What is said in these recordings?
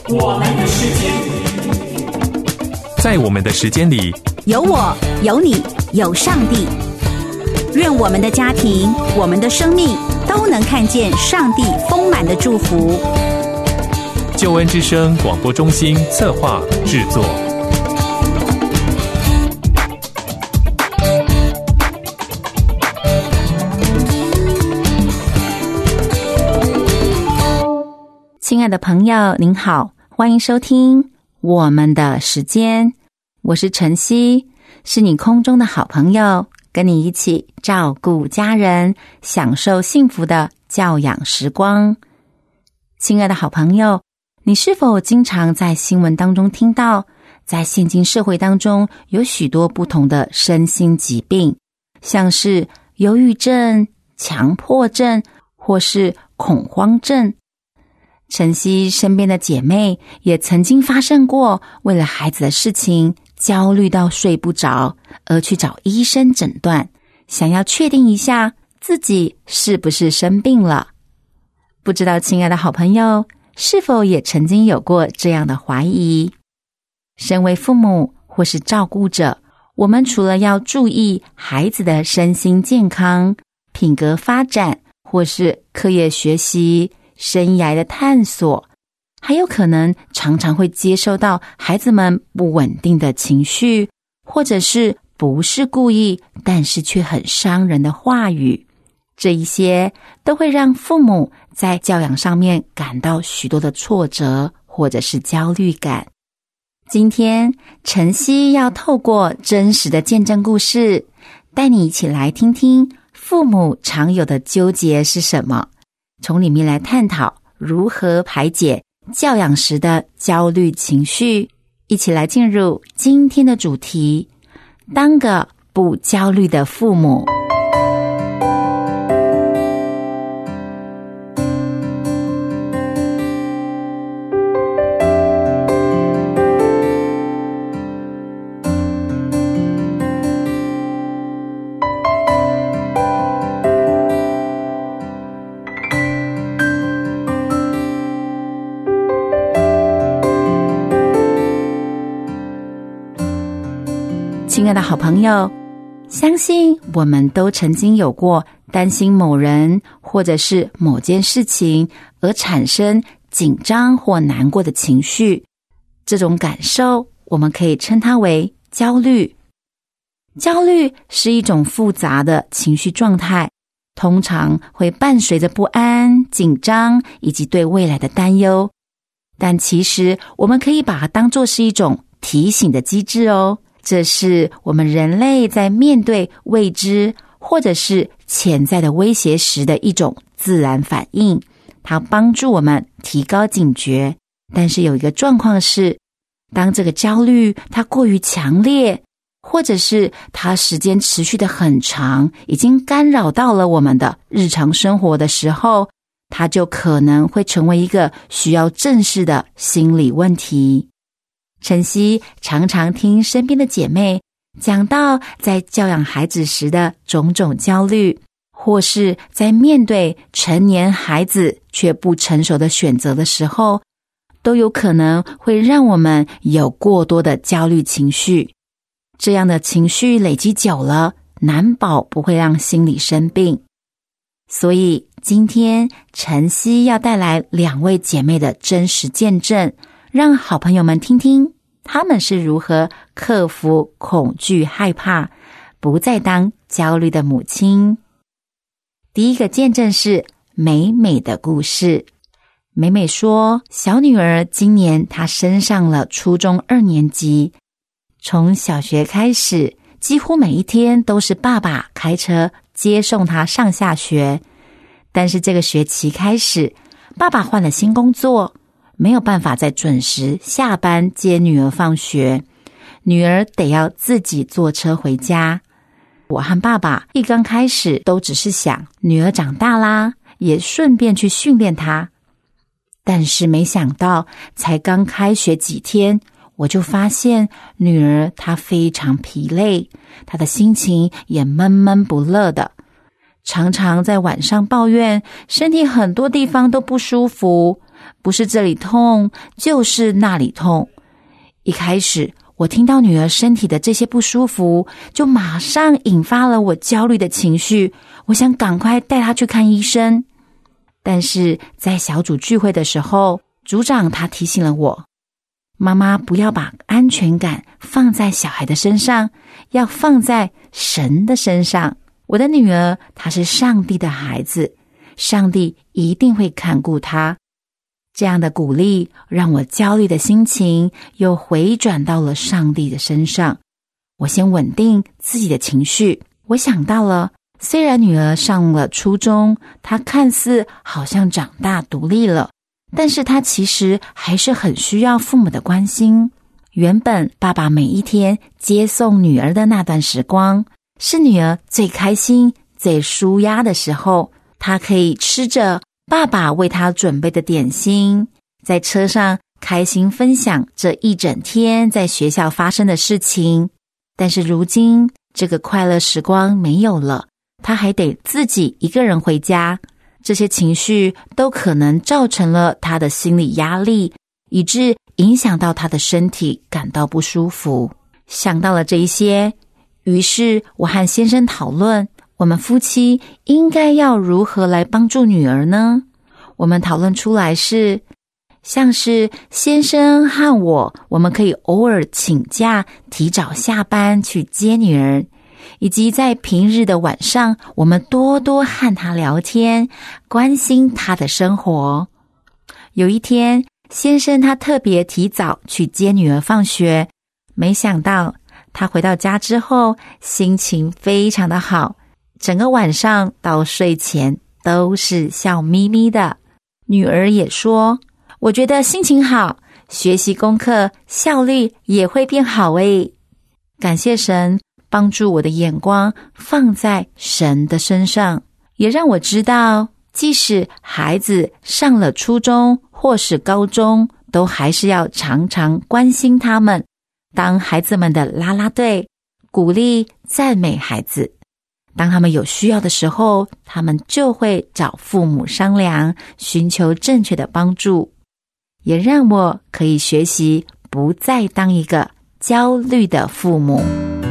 我们的时间， 在我们的时间里， 有我，有你，有上帝。愿我们的家庭，我们的生命都能看见上帝丰满的祝福。 救恩之声广播中心策划制作。 亲爱的朋友，您好，欢迎收听我们的时间，我是晨曦，是你空中的好朋友，跟你一起照顾家人，享受幸福的教养时光。亲爱的好朋友，你是否经常在新闻当中听到，在现今社会当中有许多不同的身心疾病，像是忧郁症、强迫症或是恐慌症。晨曦身边的姐妹也曾经发生过为了孩子的事情焦虑到睡不着，而去找医生诊断，想要确定一下自己是不是生病了。不知道亲爱的好朋友是否也曾经有过这样的怀疑？身为父母或是照顾者，我们除了要注意孩子的身心健康、品格发展或是课业学习、生涯的探索，还有可能常常会接受到孩子们不稳定的情绪，或者是不是故意但是却很伤人的话语，这一些都会让父母在教养上面感到许多的挫折或者是焦虑感。今天晨曦要透过真实的见证故事，带你一起来听听父母常有的纠结是什么，从里面来探讨如何排解教养时的焦虑情绪。一起来进入今天的主题，当个不焦虑的父母。亲爱的好朋友，相信我们都曾经有过担心某人或者是某件事情而产生紧张或难过的情绪，这种感受我们可以称它为焦虑。焦虑是一种复杂的情绪状态，通常会伴随着不安、紧张以及对未来的担忧，但其实我们可以把它当作是一种提醒的机制哦。这是我们人类在面对未知或者是潜在的威胁时的一种自然反应，它帮助我们提高警觉。但是有一个状况是，当这个焦虑它过于强烈，或者是它时间持续的很长，已经干扰到了我们的日常生活的时候，它就可能会成为一个需要正视的心理问题。晨曦常常听身边的姐妹讲到在教养孩子时的种种焦虑，或是在面对成年孩子却不成熟的选择的时候，都有可能会让我们有过多的焦虑情绪。这样的情绪累积久了，难保不会让心理生病。所以今天晨曦要带来2位姐妹的真实见证，让好朋友们听听他们是如何克服恐惧害怕，不再当焦虑的母亲。第一个见证是美美的故事。美美说，小女儿今年她升上了初中2年级，从小学开始，几乎每一天都是爸爸开车接送她上下学。但是这个学期开始，爸爸换了新工作，没有办法再准时下班接女儿放学，女儿得要自己坐车回家。我和爸爸一刚开始都只是想女儿长大啦，也顺便去训练她。但是没想到才刚开学几天，我就发现女儿她非常疲累，她的心情也闷闷不乐的，常常在晚上抱怨身体很多地方都不舒服， 不是这里痛，就是那里痛。一开始我听到女儿身体的这些不舒服，就马上引发了我焦虑的情绪，我想赶快带她去看医生。但是在小组聚会的时候，组长他提醒了我，妈妈不要把安全感放在小孩的身上，要放在神的身上。我的女儿她是上帝的孩子，上帝一定会看顾她。这样的鼓励让我焦虑的心情又回转到了上帝的身上。我先稳定自己的情绪，我想到了，虽然女儿上了初中，她看似好像长大独立了，但是她其实还是很需要父母的关心。原本爸爸每一天接送女儿的那段时光，是女儿最开心、最抒压的时候，她可以吃着爸爸为她准备的点心，在车上开心分享这一整天在学校发生的事情。但是如今这个快乐时光没有了，她还得自己一个人回家，这些情绪都可能造成了她的心理压力，以致影响到她的身体感到不舒服。想到了这一些，于是我和先生讨论，我们夫妻应该要如何来帮助女儿呢？我们讨论出来是，像是先生和我们可以偶尔请假，提早下班去接女儿，以及在平日的晚上，我们多多和她聊天，关心她的生活。有一天，先生他特别提早去接女儿放学，没想到他回到家之后，心情非常的好，整个晚上到睡前都是笑眯眯的。女儿也说，我觉得心情好，学习功课效率也会变好诶。感谢神帮助我的眼光放在神的身上，也让我知道，即使孩子上了初中或是高中，都还是要常常关心他们，当孩子们的啦啦队，鼓励赞美孩子。当他们有需要的时候，他们就会找父母商量，寻求正确的帮助。也让我可以学习不再当一个焦虑的父母。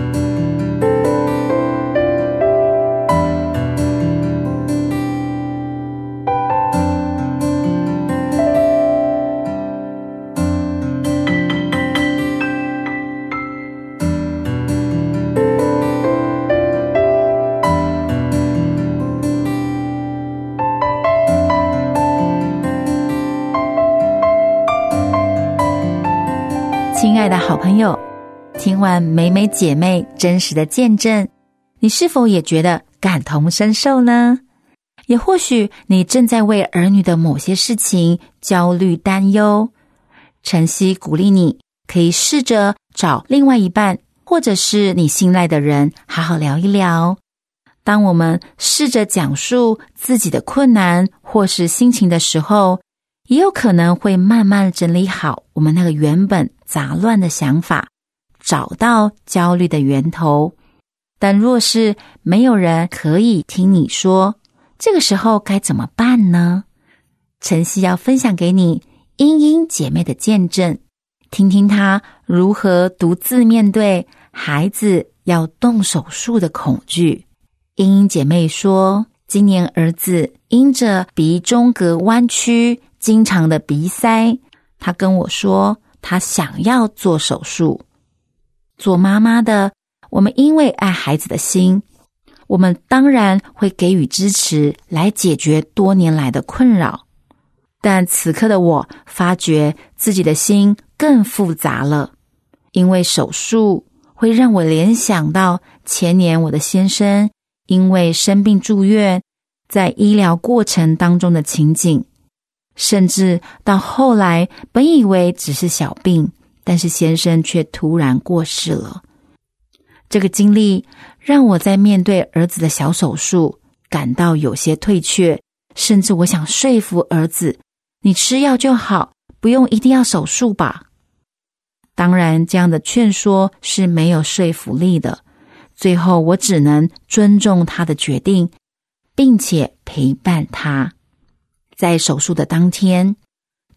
亲爱的好朋友，听完美美姐妹真实的见证，你是否也觉得感同身受呢？也或许你正在为儿女的某些事情焦虑担忧，晨曦鼓励你可以试着找另外一半，或者是你信赖的人好好聊一聊。当我们试着讲述自己的困难或是心情的时候，也有可能会慢慢整理好我们那个原本杂乱的想法，找到焦虑的源头。但若是没有人可以听你说，这个时候该怎么办呢？晨曦要分享给你英英姐妹的见证，听听她如何独自面对孩子要动手术的恐惧。英英姐妹说，今年儿子因着鼻中隔弯曲，经常的鼻塞，她跟我说她想要做手术。做妈妈的，我们因为爱孩子的心，我们当然会给予支持来解决多年来的困扰。但此刻的我发觉自己的心更复杂了，因为手术会让我联想到前年我的先生因为生病住院，在医疗过程当中的情景，甚至到后来本以为只是小病，但是先生却突然过世了。这个经历让我在面对儿子的小手术感到有些退却，甚至我想说服儿子，你吃药就好，不用一定要手术吧。当然这样的劝说是没有说服力的，最后我只能尊重他的决定，并且陪伴他。在手术的当天，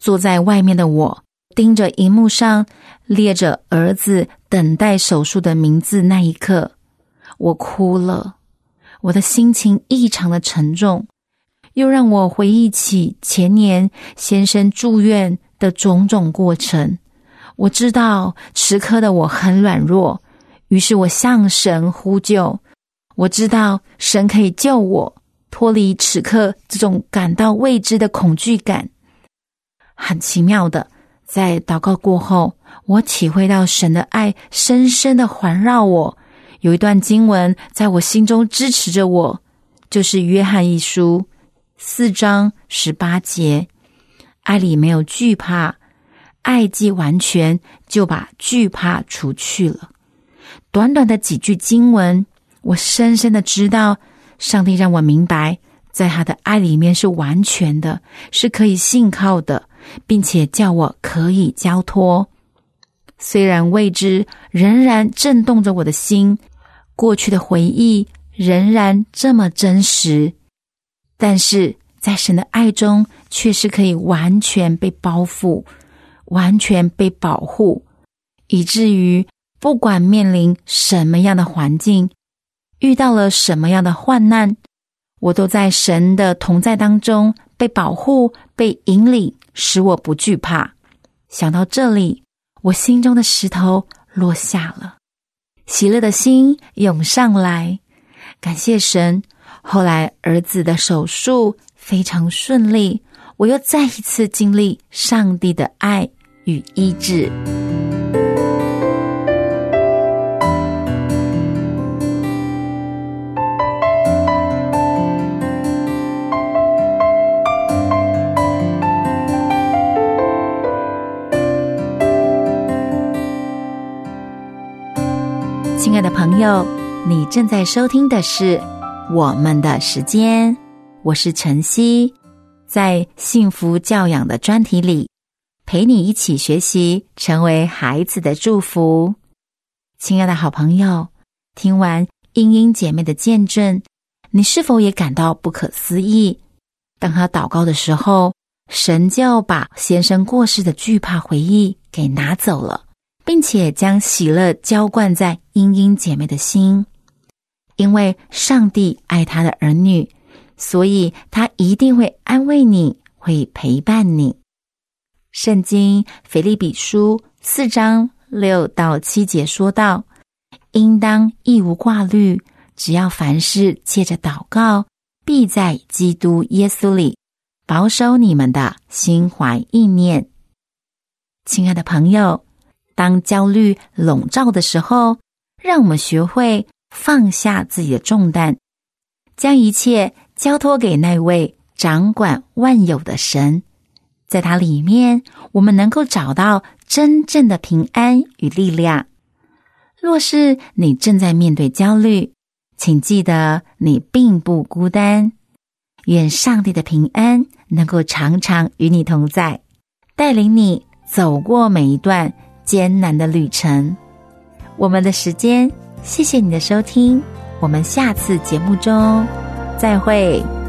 坐在外面的我，盯着荧幕上列着儿子等待手术的名字那一刻，我哭了。我的心情异常的沉重，又让我回忆起前年先生住院的种种过程。我知道此刻的我很软弱，于是我向神呼救。我知道神可以救我脱离此刻这种感到未知的恐惧感。很奇妙的，在祷告过后，我体会到神的爱深深的环绕我。有一段经文在我心中支持着我，就是约翰一书4章18节，爱里没有惧怕，爱既完全，就把惧怕除去了。短短的几句经文，我深深的知道，上帝让我明白，在他的爱里面是完全的，是可以信靠的，并且叫我可以交托。虽然未知仍然震动着我的心，过去的回忆仍然这么真实，但是在神的爱中却是可以完全被包覆，完全被保护，以至于不管面临什么样的环境，遇到了什么样的患难，我都在神的同在当中被保护，被引领，使我不惧怕。想到这里，我心中的石头落下了，喜乐的心涌上来。感谢神，后来儿子的手术非常顺利，我又再一次经历上帝的爱与医治。亲爱的朋友，你正在收听的是我们的时间，我是晨曦，在幸福教养的专题里，陪你一起学习，成为孩子的祝福。亲爱的好朋友，听完英英姐妹的见证，你是否也感到不可思议？当她祷告的时候，神就把先生过世的惧怕回忆给拿走了，并且将喜乐浇灌在英英姐妹的心。因为上帝爱他的儿女，所以他一定会安慰你，会陪伴你。圣经腓立比书4章6到7节说道，应当一无挂虑，只要凡事借着祷告，必在基督耶稣里保守你们的心怀意念。亲爱的朋友，当焦虑笼罩的时候，让我们学会放下自己的重担，将一切交托给那位掌管万有的神。在他里面，我们能够找到真正的平安与力量。若是你正在面对焦虑，请记得你并不孤单。愿上帝的平安能够常常与你同在，带领你走过每一段艰难的旅程。我们的时间，谢谢你的收听，我们下次节目中再会。